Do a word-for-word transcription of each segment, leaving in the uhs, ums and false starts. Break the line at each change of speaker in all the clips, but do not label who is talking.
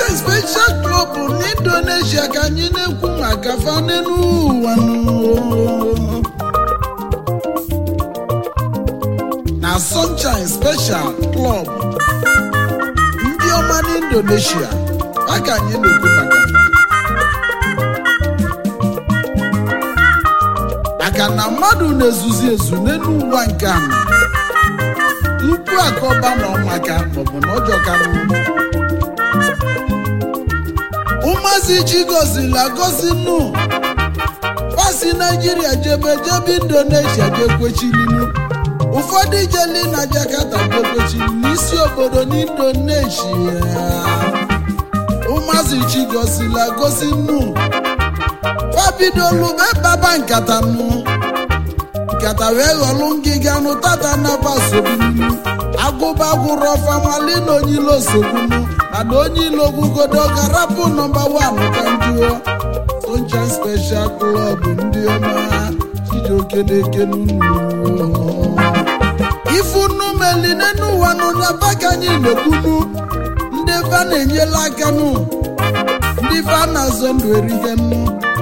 Sunshine Special Club n'Indonesia ka anyị na-ekwu maka fanenu ụwa na Sunshine Special Club ndị ọma n'Indonesia aka anyị na-ekwu maka maka na mmadụ na-ezuzi ezu n'elu ụwa nke anọ tupu akọba na ọmaka maọbụ na ọjọọ ka ụmụazị chi gozili agozi nụ pasi Naijiria jebe jebe Indonesia jekwechilinu ụfọdụ ijeli na Jakarta jekwechili n'isi obodo n'Indonesia ụmụazị chi gozili agozi nụ fabidolu baba nkata nụ nkata wee ghọlụ ngịga nụ tata na basobinu agụba gwụrụ ọfamali na onyilo sogbunu mana onye ilo gwugodo garapụ nọmba wan ka njuo Sunshine Special Club ndị ọma Chijioke na-eke n'unu ifunu meline n'ụwa nụ na baka anyị na-ekwunu ndị fa na-enyela aka nụ ndị fa na-azọ ndụ erike nụ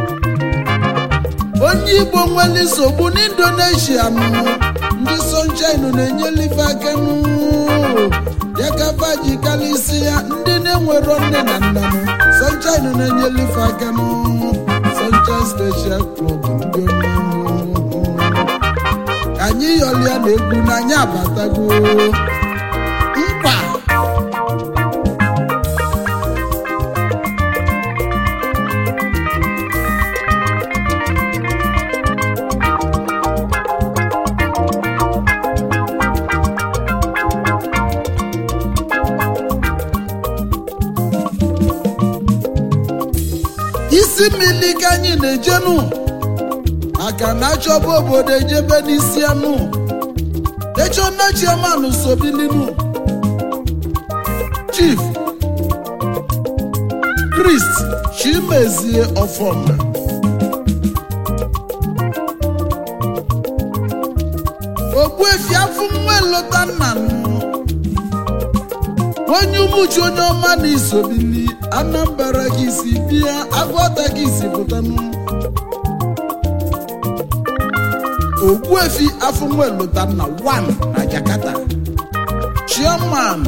onye Igbo nwere nsogbu n'Indonesia nụ ndị Sunshine na-enyela ife aka nụ ya ka faji kalisi ya ndị na-enwero nne na nna nụ Sunshine na-enyela ife aka nụ Sunshine Special Club ndị anyị yọlịa na egwu n'anya abatago mkpa isi mmiri ka anyị na-ejenu maka na achọba obodo ejebe n'isi anụ echona chairman sobilinu Chief Chris Chimezie Ọfọma Ogbuefi afụ nwa lọta nna onye umuchi onye ọma na isobili Anambra gị si bịa Agwata gị si pụtanụ Ogbuefi afọ nwa lọta nna one na Jakarta Chairman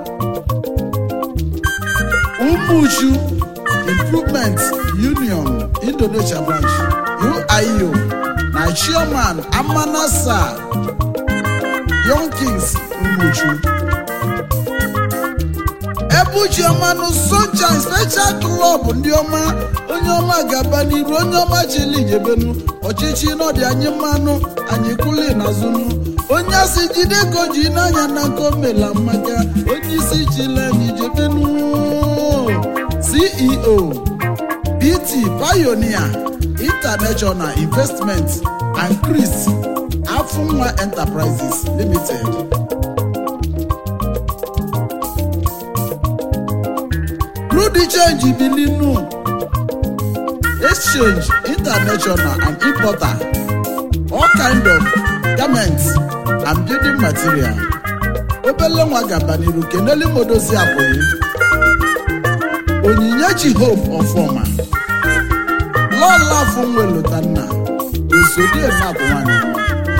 Umuchu Improvement Union Indonesia branch U I U na Chairman Amanasa Young Kings Umuchu Ebu Chairman Sunshine Special Club ndị ọma onye ọma gaba n'iru onye ọma chili jebenu ọchịchị nọdị anyị mmanụ anyị kwuli n'azụnụ onye asị jide ka ji n'anya na nkomela mmaka onye isi chile anyị jebenu C E O B T Pioneer International Investment and Chris Afunwa Enterprises Limited Rudy Change Bilinu Exchange International and Importer all kind of garments and building material obele nwa gabaniru keneli modozi abụghị Onyinyechi Hope Ọfọma Lola Funwe Lotanna Osodie Mabụ nwanyị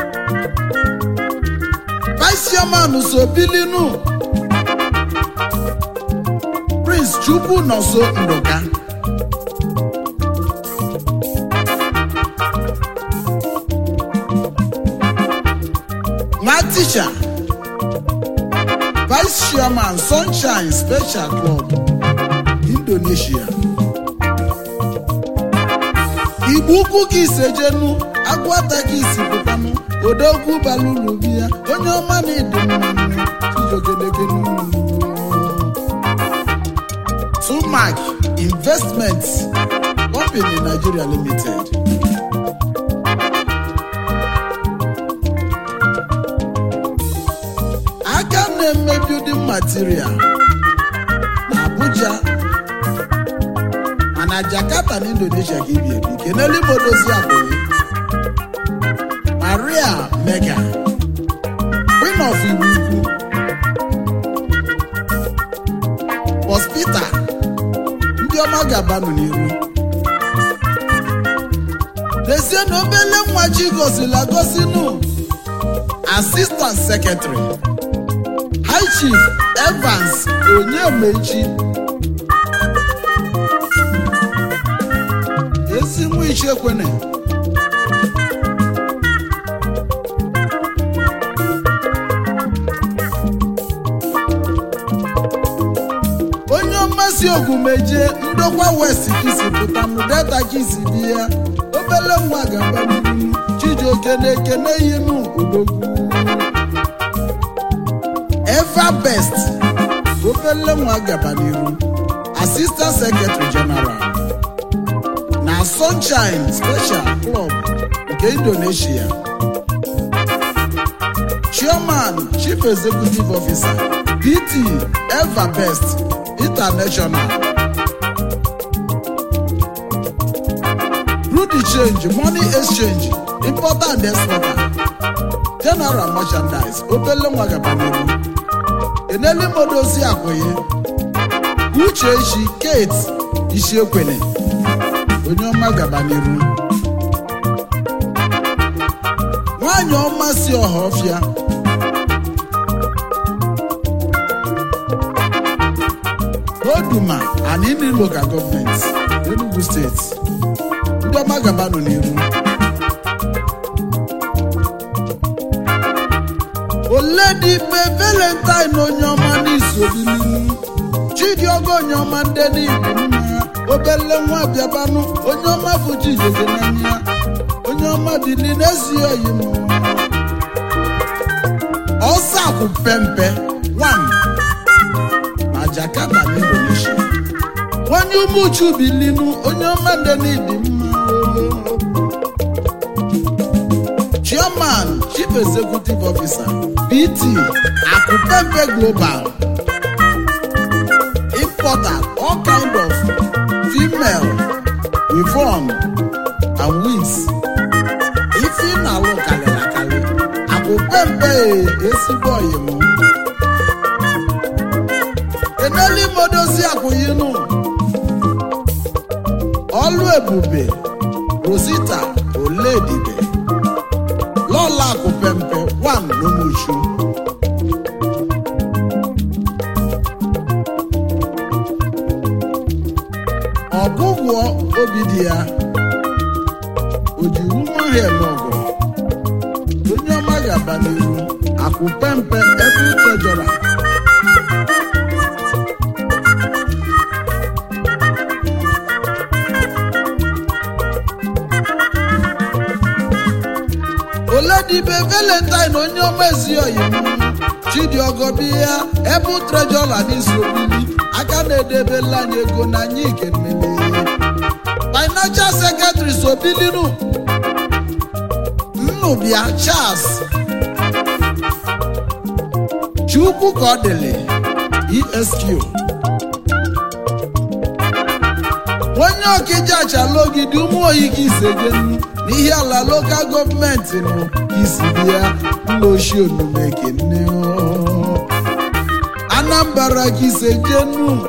Vice Chairman Sobilinu Prince Chukwu Nọso Ndoka Nwa Teacher Vice Chairman Sunshine Special Club Indonesia Igbo ukwu ka isejenu Agwata ka isi pụtanụ Odogwu balulu biya onye ọma na ịdị mmanụ Chijioke Sumac Investments Company Nigeria Limited aka na-eme building material na Abuja na Jakarta na Indonesia ka ibi ebi keneli modozi abụghị Maria Mega Queen of Iwu Hospital gabanụ n'iru. Lezie na obele nwa chi gosila gosinu Assistant Secretary High Chief Evans Onyemechi ezi nwa Ichekwene onye mmasị Ogumeje ndokwa West kisi pụta m Delta kisi dị ya obele nwa gaba n'ihu Chijioke na-ekene yinu Odogwu Eva Best obele nwa gaba n'ihu Assistant Secretary General na Sunshine Special Club nke Indonesia Chairman Chief Executive Officer P T Eva Best International Rudy Change Money Exchange Importer and Exporter General Merchandise obele nwa gaba n'ihu Eneli Modozi Akwoye Uchechi Kate Isiekwene onye ọma gaba n'ihu nwanyị ọma si Ọhafịa Oduma and Ini Local Government Enugu State ndị ọma gaba nọ n'ihu Oledipe Valentine onye ọma n'isobili Chidiogo onye ọma ndị n'Igbo mma obele nwa bịabanụ onye ọma bụ Chijioke n'anya onye ọma bili n'ezi oyi m Ọsakwu Pempe one na Jakarta n'Indonesia onye Umuchu bilinu onye ọma ndị n'Idi mma Chairman Chief Executive Officer P T Akupempe Global Importer all kind of female reform and wigs ifi na alụ kalịrị akalị Akupempe ezigbo oyi m Eneli Modozi Akwoyinu Ọlụ Ebube Rosita Oledibe Lola Akupempe one n'Umuchu Ọbụgwọ Obidia Ojiwu Mahia Nogo onye ọma gaba n'ihu Akupempe Every Treasurer Oledibe Valentine onye ọma ezi oyi Chidiogo biya Every Treasurer n'isobili aka na-edebela anyị ego na anyị ikenele Financial Secretary Sobilinu Nnubia Charles Chukwu Kodili E S Q onye Okija Achalogidi Ụmụoyi ka isejenu n'ihe ala local gọọmenti nụ isi bịa nloshi onume kene Anambra ka isejenu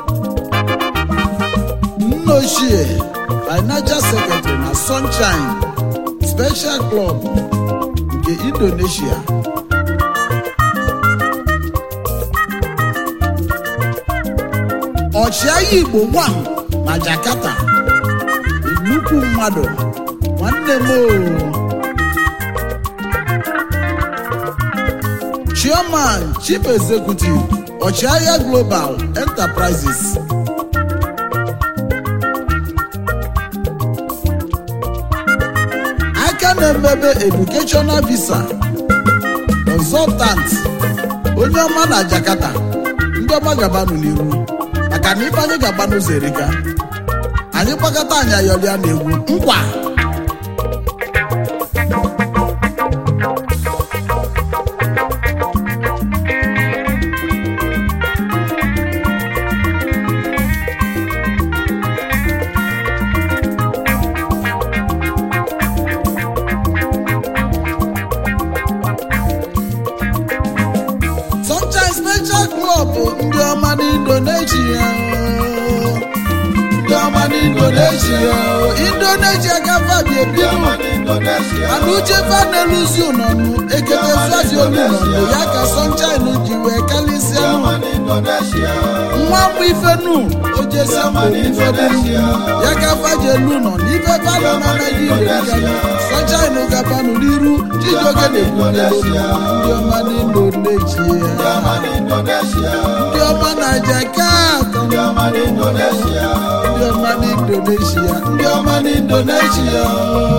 nnochie Financial Secretary na Sunshine Special Club nke Indonesia ọchịagha Igbo one na Jakarta nnukwu mmadụ nwanne m Chairman Chief Executive ọchịagha Global Enterprises aka na-emebe Educational Visa Consultant onye ọma na Jakarta ndị ọma gabanụ n'iru maka na ife anyị gabanụ zerika anyị gbakọta anyị ayọlịa na-egwu nkwa Sunshine Special Club ndị ọma n'Indonesia ndị ọma Indonesia Indonesia gafa bi ebiru anuche faneluzi unonu ekete swazi onunu ya ka sunshine jiwe kalisia nwa mu ifenu ojesi mo ifenu ya gafa je luno ife falo na Nigeria sunshine gabanu liru jijoge le kunelo ndi ọma ni Indonesia ndi ọma na Jakarta ndi ọma ni Indonesia ndi ọma ni Indonesia ndi ọma ni Indonesia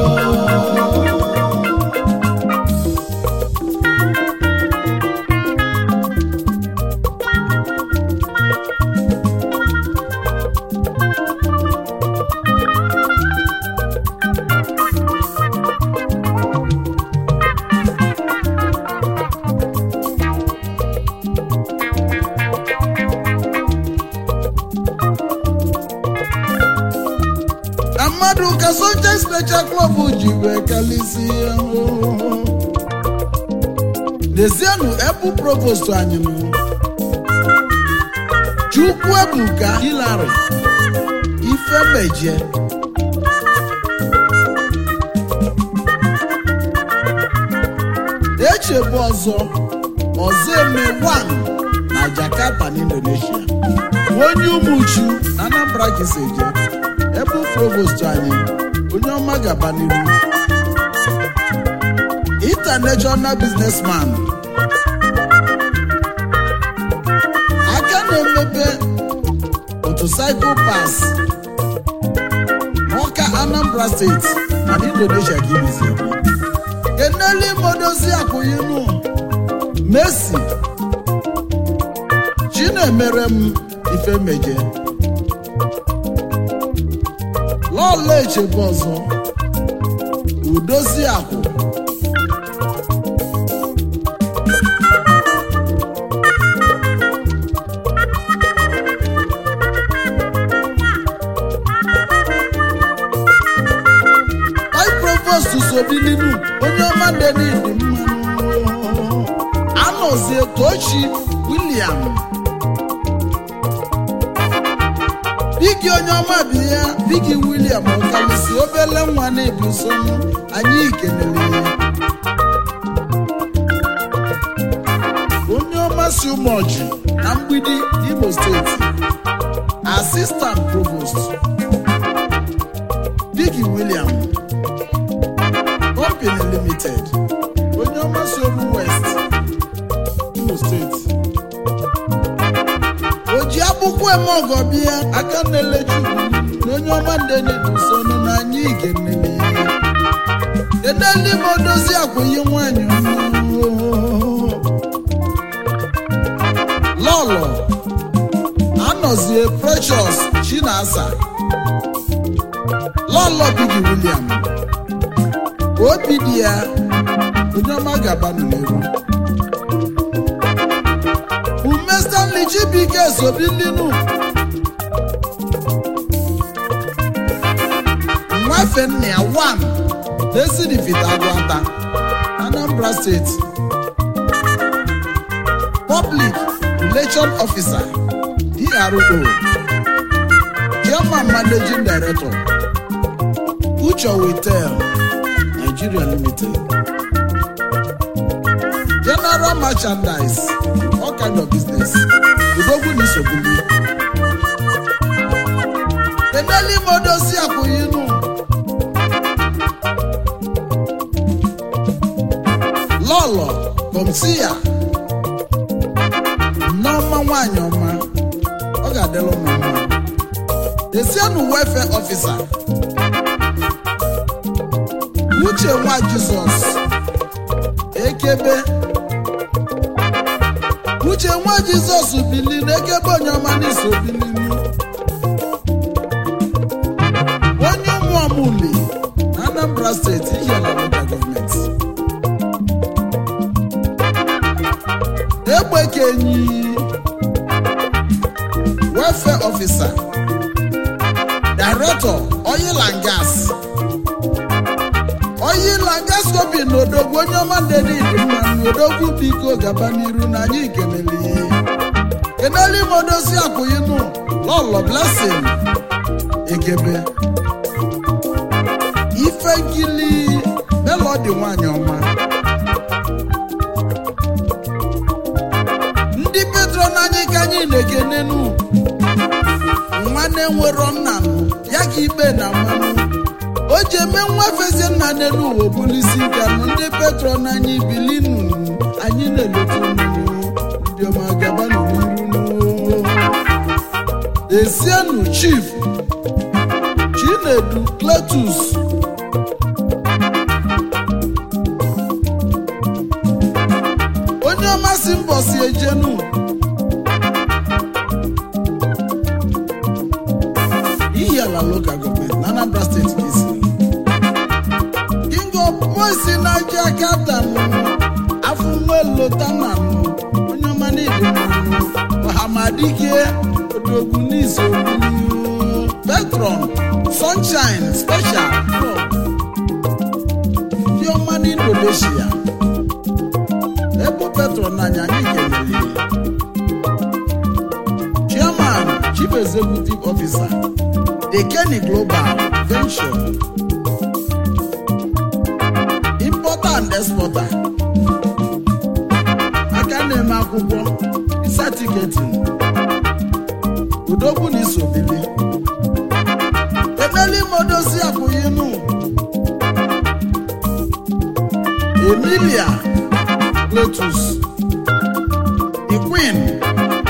Amaduka Sunshine Special Club jiwe kalisia Desianu Ebu Provost anyị nụ Chukwuebuka Hilary Ifemeje Echebu ọzọ ọzọ eme one na Jakarta na Indonesia onye Umuchu Anambra Kiseje Ebu Provost anyị onye ọma gaba n'iru international businessman aka na-emepe motorcycle pass Ọka Anambra State na Indonesia ka ibizi Keneli Modozi Akụyinu Messi Chinemerem Ifemeje Lọlọ Echebe ọzọ Udozi Akụ High Provost Sobilinu onye ọma ndị dị mmanụ Anọzie Tochi William Bigi onye ọma bi ya Bigi William Okalisi obele nwa na-ebi usonu anyị ikenele onye ọma si Umoji na Mgbidi Imo Steeti Assistant Provost Bigi William Company Limited onye ọma si Oru West Imo Steeti Oji akwụkwọ eme ọgọ bịa aka na-eleju na onye ọma ndị na-edusonu na anyị ikenele Keneli Modozi Akụyi nwanyị Lọlọ Anọzie Precious Chinasa Lọlọ Bigi William obi dị ya onye ọma gaba n'elu Ume Stanley Chibike Sobilinu Nwafe nne ya one Desidi Vitagwata Anambra State Public Relation Officer D R O Chairman Managing Director Ucho Hotel Nigeria Limited General Merchandise all kind of business Udogwu Nisobili Keneli Modozi Akụyinu Lọlọ Komsiya Nneọma nwanyị ọma ọ ga-adịlụ mma Desianu Welfare Officer Uche nwa Jizọs Ekebe Uche nwa Jizọs bili n'ekebe onye ọma n'iso bilinu onye ụmụọmụli Anambra State Ihiala Local Government Egbekenyi Welfare Officer Director Oil and Gas Oil and Gas Company n'Odogwu onye ọma ndị dị mmanụ Odogwu biko gaba n'iru na anyị ikenele Keneli Modozi Akụyinu Lọlọ Blessing Egebe Ifegili Melody nwanyị ọma ndị Petron anyị ka anyị na-ekenenu nwanne nwere nna ya ka ikpe na mmanụ o ji eme nwa fezi nna n'elu ụwa bulisi ganụ ndị Petron anyị bilinu anyị na-elotu ndị ọma gabanụ n'iru Esienu Chief Chinedu Cletus onye ọmasị mbọsi ejenu Ihiala local government na Anambra State kisi King of Boys Naija Captain Afunwelotana onye ọma n'ịdị mmanụ Ọhamadike Odogwunizo Petron Sunshine Special ndị ọma n'Indonesia Ebo Petron n'anya anyị kelele Chairman Chief Executive Officer The Kenny Global Venture Importer and Exporter aka na-eme akwụkwọ visa ticketing Odogwu n'iso bili Emeli Modozi Akuyinu Emilia Cletus The Queen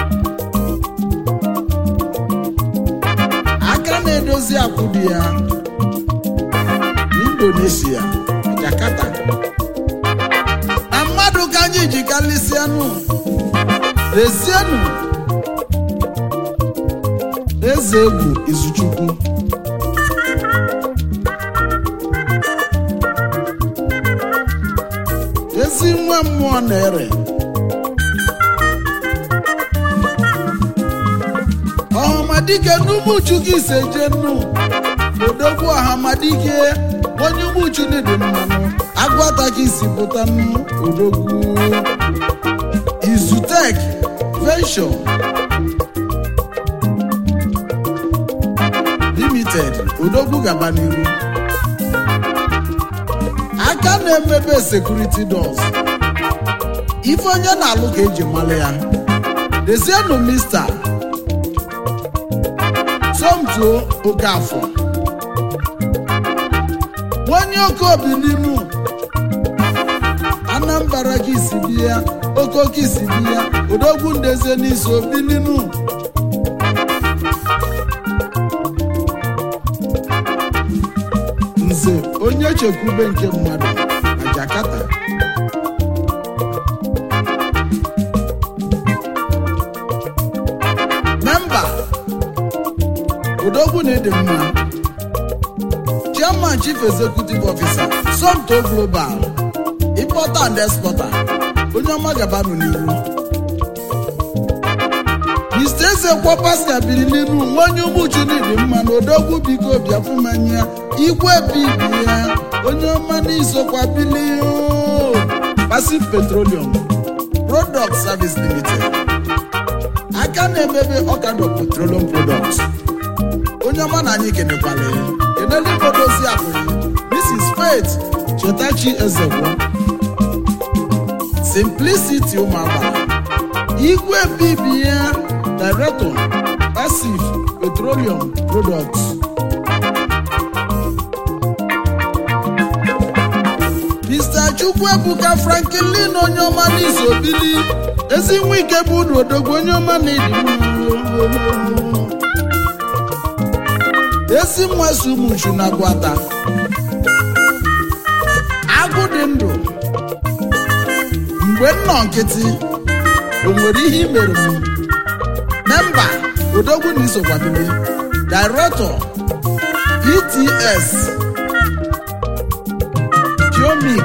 aka na-edozi akwụdi ya Indonesia Jakarta na mmadụ ka anyị ji kalisianụ Ezienu Eze Egwu Izuchukwu ezi nwa mmụọ na-ere Ọhamadike n'Umuchukwu Isejenu Odogwu Ọhamadike onye Umuchukwu dị mmanụ agwata ka isi pụta nnu Odogwu Izutek Venture Limited Odogwu gaba n'iru aka na-emebe security doors ife onye na-alụ ka eji mara ya Dezienu Mister Somto Okafọ onye Okobi n'inu Anambra gị isi bịa Oko gị isi bịa Odogwu Ndeze n'isi obi n'inu Nze onye chekwube nke mmadụ na Jakarta memba Odogwu na-ede mma Chairman Chief Executive Officer Somto Global Importer and Exporter onye ọma gabanụ n'iru Mister Ezekwo Pascal biri n'iru onye Umuchu n'ịdị mma na Odogwu biko bịafumanya igwe bibi ya onye ọma n'isokwa bili Pacific Petroleum Product Service Limited aka na-emebe ọkado petroleum products onye ọma na anyị kenekwala Keneli Modozi Akụyi Missus Faith Chetachi Ezekwo Simplicity Ụmụabala igwe bibi ya Director Pacific Petroleum Products Mister Chukwuebuka Franklin onye ọma n'isobili ezi nwa ike bụ unu Odogwu onye ọma na-edi ezi mmasị Umuchu na Gwata agụ dị ndụ mgbe nnọọ nkịtị o nwere ihe imere m memba Odogwu n'isokwa bili Director E T S Geomic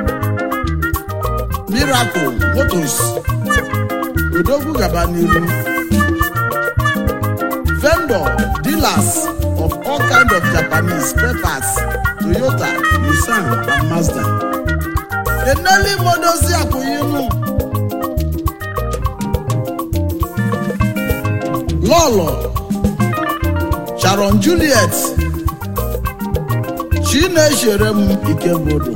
Miracle Motors Odogwu gaba n'iru vendor dealers of all kind of Japanese spare parts Toyota, Nissan and Mazda Keneli Modozi Akuyinu Lolo Sharon Juliet Chinechere m Ikebodo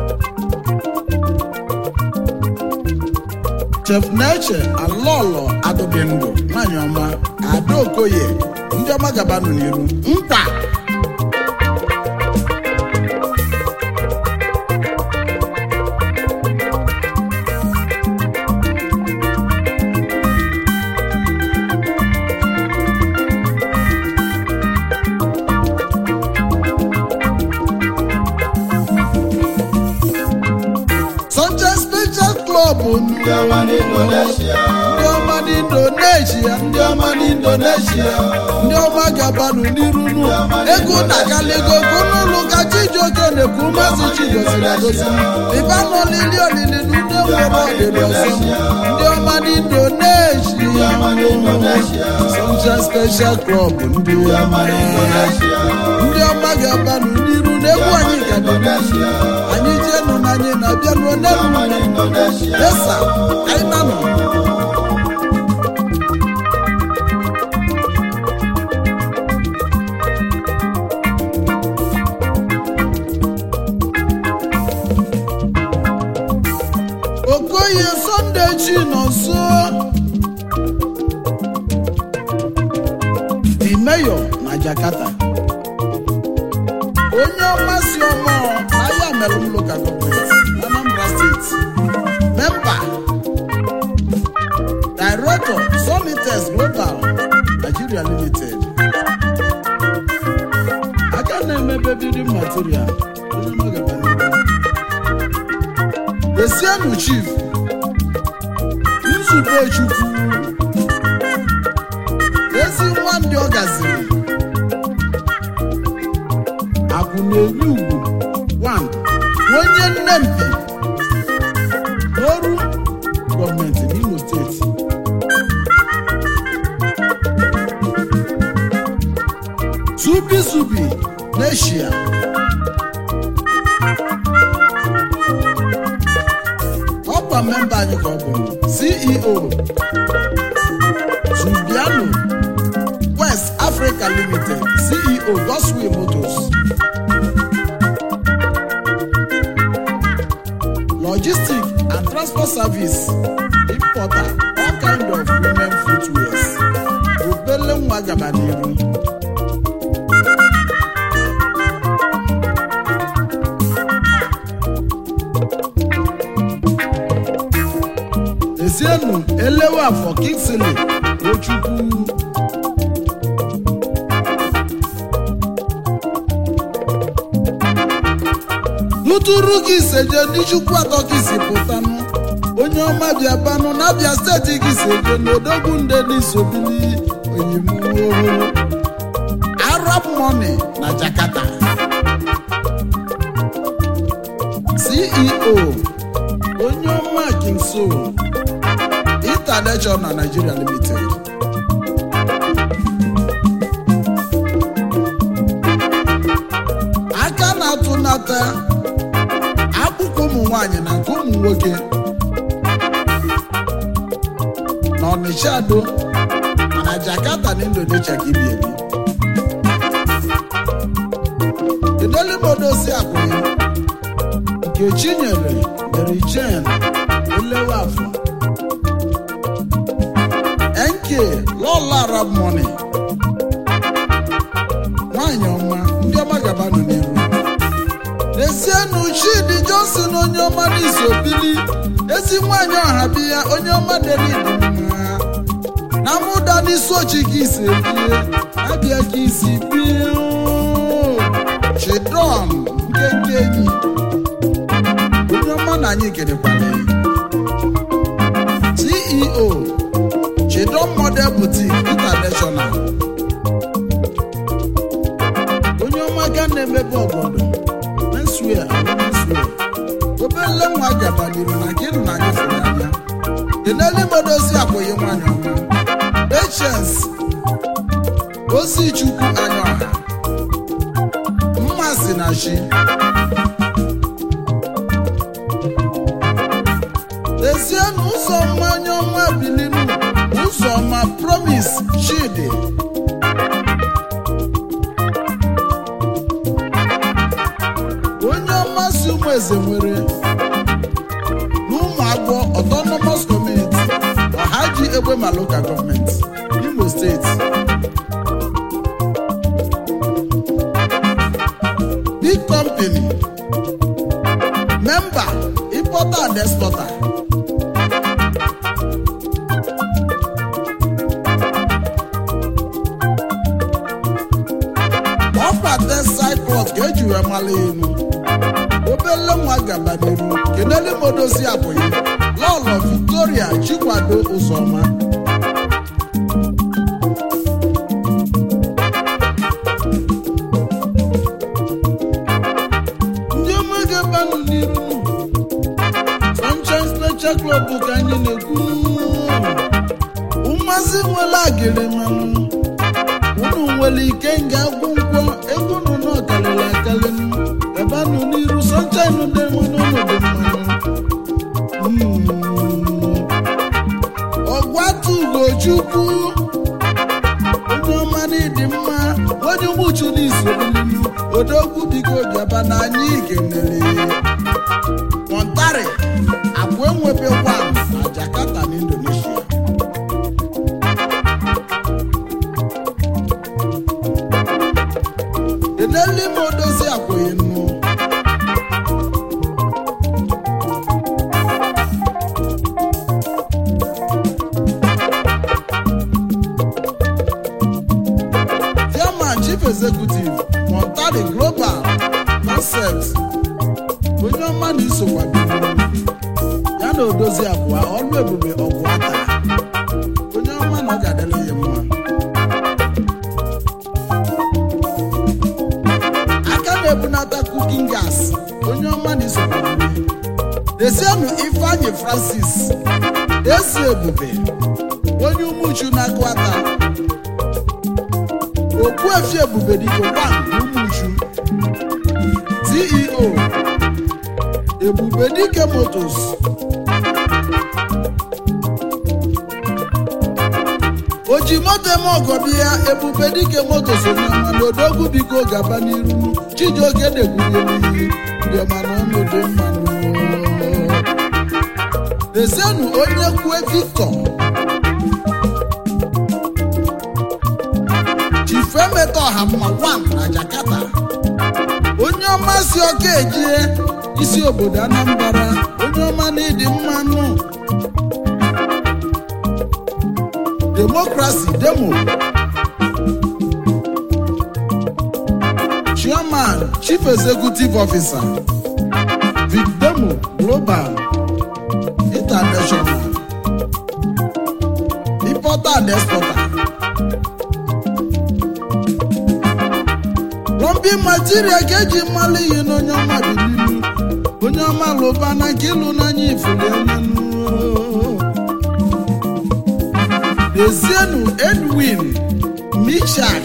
Chef Neche Alolo Adobingo nwanyị ọma Adaokoye ndị ọma gabanụ n'iru mkpa ndị ọma n'Indonesia ndị ọma n'Indonesia ndị ọma gabanụ n'iru ego na-agalego n'ụlọ ka Chijioke na-ekwu maazị Chigoziri agozi ịba n'olili olili n'ude nwere ọdịrị ọzọ ndị ọma n'Indonesia Sunshine Special Club ndị ọma ndị ọma gabanụ n'iru n'egwu anyị gabanụ anyị jenu na anyị na-abịa n'onenu esa anyị na-anọ Okoye Sunday Chinonso the mayor na Jakarta onye ọmasị ọma ahịa mere m local government Anambra State member director Sonites Global Nigeria Limited aka na-emebe building material Esienu Chief Nzube Chukwu ezi nwa ndị ọ gaziri akwụ na-enye ugwu one onye nne mpi n'ọrụ gọọmenti n'Imo steeti Subi Subi n'Eshia ọkwa memba anyị ka ọ bụ C E O Subiano West Africa Limited C E O Godswill Motors Logistics and Transport Service Importer all kind of women footwears obele nwa gaba n'iru Esienu elewa for Kingsley Ochukwu Nuturu gị seje n'Ichukwu atọ gị si pụtanụ onye ọma bịa banụ n'Abia steeti gị seje n'Odogwu nde n'isobili oyimuwo Arab Money na Jakarta C E O onye ọma King Soul International Nigeria Limited aka na-atụ nata akpụkpọ ụmụ nwanyị na nke ụmụ nwoke na Ọnịcha Ado mana Jakarta na Indonesia ka ibi ebi Edelimodosi Akwụghị nke Chinyere Mary Jane Elewafọ N K Lola Arab Money nwanyị ọma ndị ọma gabanụ n'iru Esienu Chidi Johnson onye ọma n'isobili ezi nwanyị ọha biya onye ọma dere idumma na mụda n'isi ochi ka isi ebie abịa ka isi bie Chidon nke enyi onye ọma na anyị kerekwala C E O Chidon Model Boutique International onye ọma ga na-emebe obodo menswear menswear obele nwa gabaliri na gị na anyị fere anya Edelimodosi Akwụghị nwanyị ọma Patience Ozichukwu anya ọha mmasị na chi Esienu Ụzọma onye ọma bilinu Ụzọma Promise Chidi eze nwere n'ụmụagwọ autonomous community ọhaji egbe ma local government Imo steeti. Big company member importer and exporter. Cyprus ka eji wee mara elu obele nwa gaba n'iru kenele modozi abụghị lọlọ Victoria Chikwado Ụzọma ndị omege banụ n'iru Sunshine Special Club ka anyị na-ekwu mmasị nwere agịrị mmanụ unu nwere ike nga agwụ nkwọ ego nọ n'ọkalịla akalị gabanụ n'iru Sunshine dị mmanụ ọnọdụ mmanụ ọgwatu Ugochukwu onye ọma n'ịdị mma onye ụmụchu n'iso odogwu biko gaba na anyị kenere Montari agwa enwebekwa na Jakarta na Indonesia. Eneli modozi akwụghị nnụ Chairman Chief Executive Montari Global Concepts onye ọma na isokwa bibiri ya na odozi abụọ ọlụ ebube ọgwụ aka onye ọma na ọ ga-adịla ya mma. Ebunata cooking gas onye ọma na isokwa desienu Ifeanyi Francis ezi ebube onye ụmụchu na-akụ ata Okpuefi Ebube dịka one ụmụchu C E O Ebubedike Motors oji moto eme ọgọbịa Ebubedike Motors onye ọma na odogwu biko gaba n'iru Chijioke na-ekwunye n'iyi ndị ọma na ọnọdụ mmanụ desienu onye kwue Victor Chifemeta Ọhamma one na Jakarta onye ọma si ọka ejie isi obodo Anambra onye ọma na ịdị mmanụ Democracy Demo Chairman Chief Executive Officer Vic Demo Global International Importer and Exporter Plumbing material ga-eji mmalụ ihe n'onye ọma bi n'ihu onye ọma lụba na nke ịlụ n'anya ifuli enenu Dezienu Edwin Michak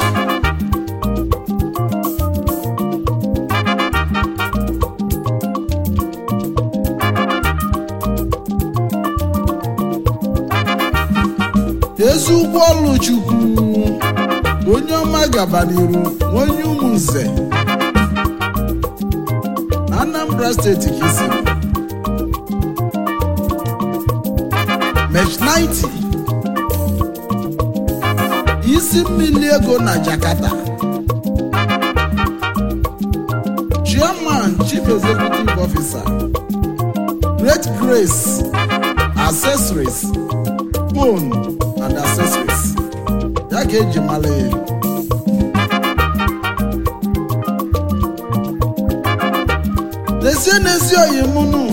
Ezugbo Oluchukwu onye ọma gaba n'iru onye ụmụnze na Anambra steeti ka isi Mech ninety isi mmiri ego na Jakarta Chairman Chief Executive Officer Great Grace Accessories Phone and Accessories ya ka eji mara ya lezie n'ezi oyi mụnụ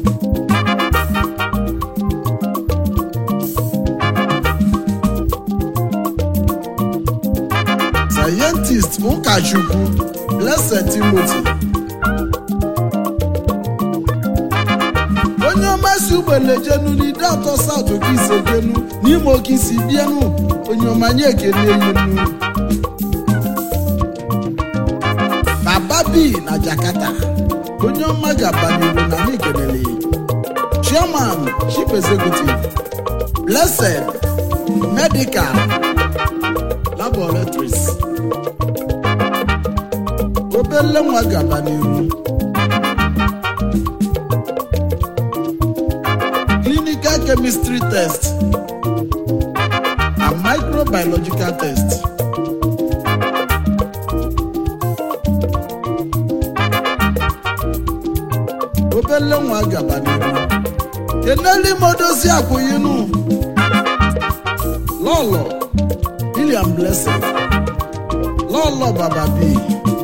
Scientist Ụkachukwu Blessed Timothy onye ọmasị ugbele jenu n'ide atọ South oke ise jenu n'ime oke isi bienu onye ọmanye ekele yinu Baba B na Jakarta onye ọma ga-abaniru na n'ikelele Chairman Chief Executive Blessed Medical Laboratories obele nwa ga-abaniru biochemistry test and microbiological test. Obele nwa gaba n'ihu. Eneli modozi akwụyinu. Lolo William Blessed. Lolo Baba B.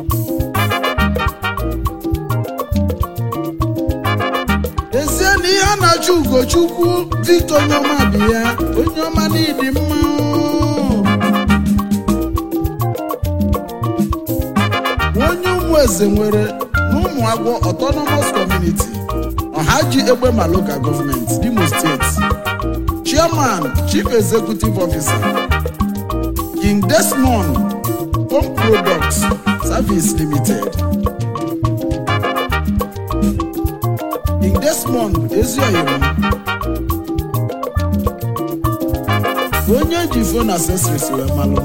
Ezieni ihe na-achụ Ugochukwu Victor Onyema bi ya. Onyema n'ịdị mma. Onye ụmụ eze nwere n'Ụmụagwọ Autonomous Community, Ọhaji Egbema Local Government, Imo State. Chairman, Chief Executive Officer, King Desmond Home Products Service Limited. King Desmond Ezioyema. Onye ji phone accessories wee malụ.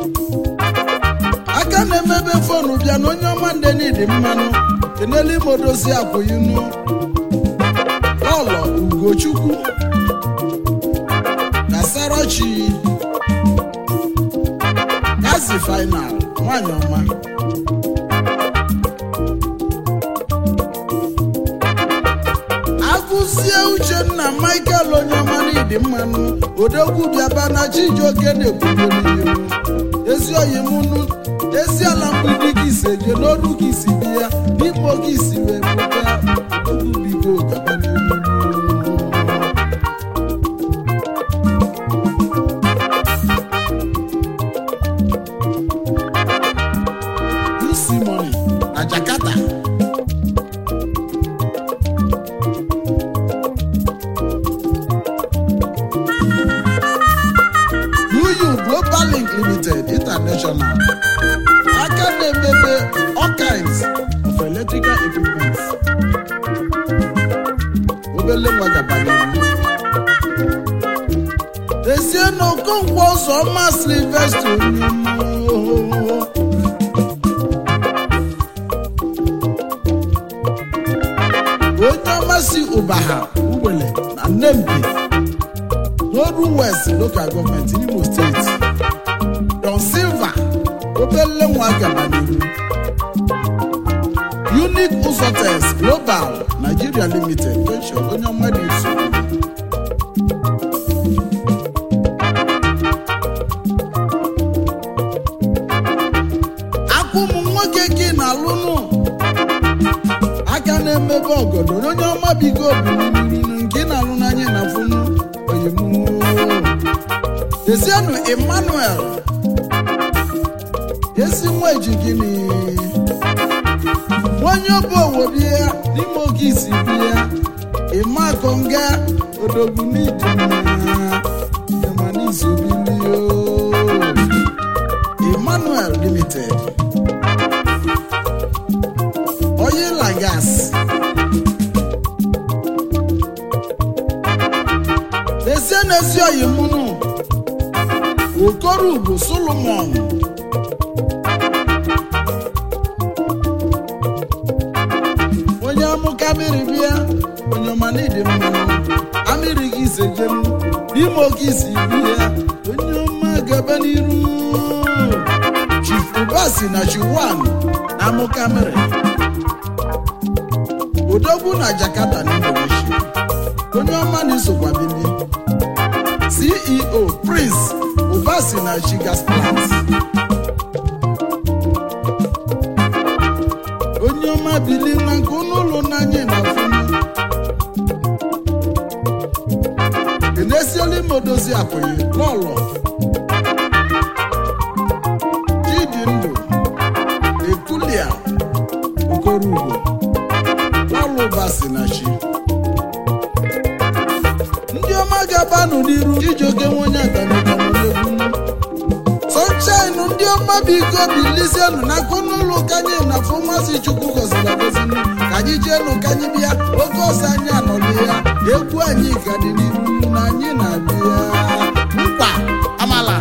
Aka na-emebe fonu bịa na onye ọma ndị n'ịdị mmanụ. Eneli modozi akwụyinu. Lolo Ugochukwu Kasarachi Gazi Final nwanyị ọma. Agụzie Uchenna Michael Onyema n'ịdị mmanụ. Odogwu bịaba na Chijioke na-ekwunyere Ezioyimunu. Ezi ala mgbidi gị ise je n'ọrụ gị isi bi ya. N'Igbo gị isi wee pụta. Odogwu bigo gaba n'ihu. Jakarta. U U Global Link Limited International. Aka na-emebe all kinds of electrical equipment. Obele nwa gabanyere. Ezie na Okonkwo Ụzọma Sylvester Onyema. Onyeọmasị Ụbaha Ugbele na Nnembi n'Oru West Local Government Imo State. Don Silva Obele nwa gaba n'ihu. Unique Usotes Global Nigeria Limited Pension onye ọma na-eso. Akwụmụ nwoke gị na alụnụ. Aka na-emebe ọgọdọ onye ọma bigo obi nke na-alụ n'anya na funu oyemu. Ezienu Emmanuel ezi nwa eji gịnị onye ọbụ owobi ya n'ime oge isi bi ya. Ịma konga odogwu n'ịdị mma Emanizi Obilio. Emmanuel Limited Oil and Gas. Eze na-ezi Oyimunu Okorugo Solomon. Onye amụka amịrị bịa onye ọma n'ịdị mmanụ. Amịrị gị ise jenu n'ime oge isi bịa onye ọma gaba n'iru. Chief Ubasi na Chiwan na amụka amịrị. Odogwu na Jakarta n'Indonesia. Onye ọma na-esokwa bili. C E O Prince Ubasi na Chigas Plant. Onye ọma bili na nke ụlọ n'anya na funu. Enesioli modozi akwụghị Lolo Chidi Ndụ Ekulia Okorugo Lolo Ubasi na Chi. Ndị ọma ga-abanụ n'iru Chijioke nwenye agamegwu. Sunshine ndị ọma biko bilisienụ n'aka n'ụlọ ụka anyị na afọ nwazi Chukwu gọziri agọzi. Ka anyị jeenu ka anyị bịa oge ọzọ anyị anọghị ya. Egwu anyị ga dị n'iru na anyị na-abịa. Mkpa amala.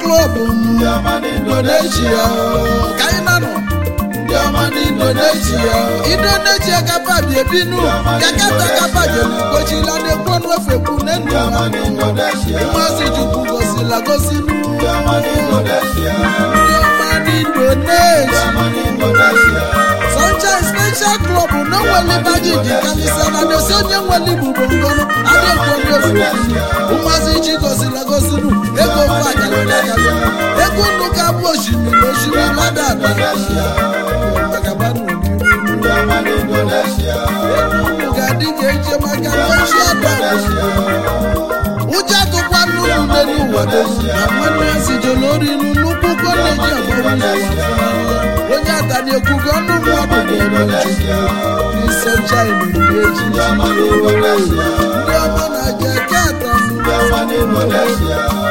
Club Indonesia kainano Indonesia Indonesia kapa biebinu kakata kapa jelu kochila de kwonu efeku nenu Indonesia umasi juku gosila gosinu Indonesia Indonesia Sunshine Special Club no wali baji di kanisa na de sonye wali bubongono ade kwonu efeku umasi juku gosila gosinu ego faja lagalo ego nuka boshi mi boshi mi ladada Uja to kwanu nenu wado amana si jolori nunu kuko leje abawu onya tani okugo nu wado de ni sunshine ni eji ni amana je kata ni